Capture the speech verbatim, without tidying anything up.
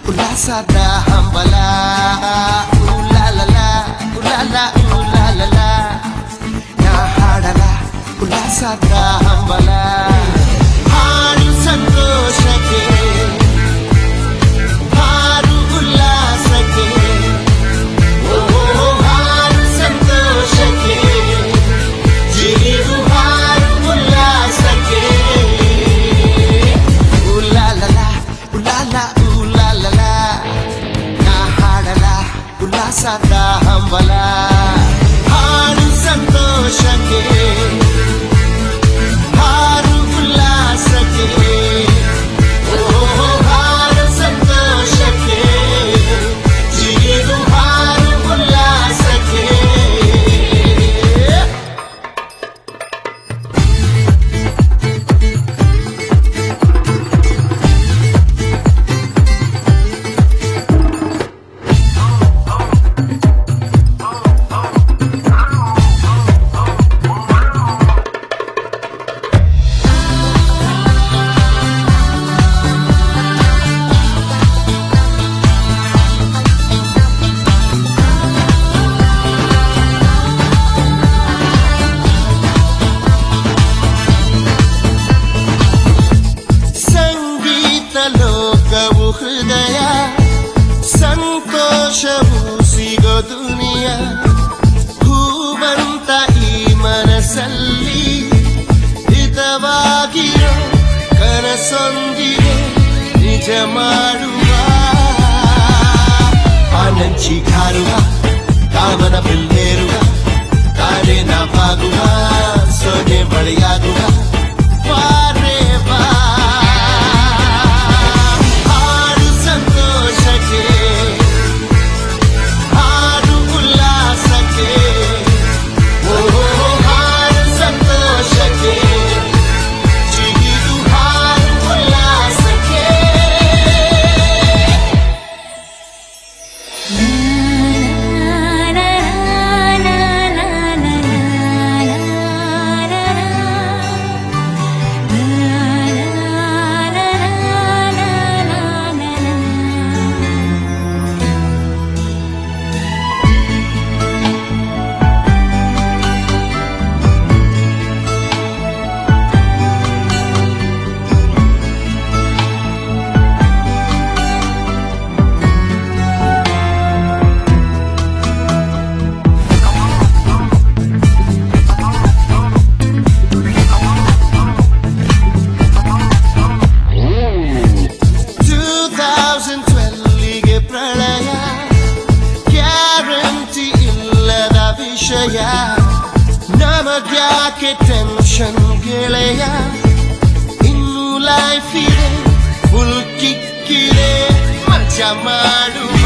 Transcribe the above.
ಉಲ್ಲಾಸದ ಹಂಬಲ ಉಲಾಲಲ ಉಲಾಲ ಉಲಾಲಲ ನಾ ಹಾಡಲ ಉಲ್ಲಾಸದ ಹಂಬಲ ಹಾಡು ಸಂತೋಷಕ್ಕೆ ಹಾಡು ಉಲ್ಲಾಸಕ್ಕೆ ಓ ಹಾಡು ಸಂತೋಷಕ್ಕೆ ಜೀವು ಹಾಡು ಉಲ್ಲಾಸಕ್ಕೆ ಉಲಾಲಲ ಉಲಾಲ ಉಲಾಲಲ ನಾ ಹಾಡಲ ಉಲ್ಲಾಸದ ಹಂಬಲ ಹಾಡು ಸಂತೋಷಕ್ಕೆ ಹಾಡು ಉಲ್ಲಾಸಕ್ಕೆ ಓ ಹಾಡು ಸಂತೋಷಕ್ಕೆ ಜೀವು ಹಾಡು ಉಲ್ಲಾಸಕ್ಕೆ ಲೋಕವು ಹೃದಯ ಸಂತೋಷವು ಸಿಗೋ ದುನಿಯ ಹೂವಂತ ಈ ಮನಸ್ಸಲ್ಲಿ ಹಿತವಾಗಿರೋ ಕನಸೊಂದಿಗೆ ನಿಜ ಮಾಡುವ ಆನಂಚಿ ಕಾರುವ ಕಾಮನ ಬಿಲ್ಲೇರುವ ತಾನೇ ನಾವಾಗುವ ಸೊನೆ ಬಳಿಯಾಗುವ ಬಾರೇ ಬಾ ವಿಷಯ ನಮಗ್ಯಾಕೆ ಟೆನ್ಷನ್ ಗೆಳೆಯ ಇನ್ನು ಲೈಫ್ ಇದೆ ಫುಲ್ ಕಿಕ್ಕಿದೆ ಮಜಾ ಮಾಡುವ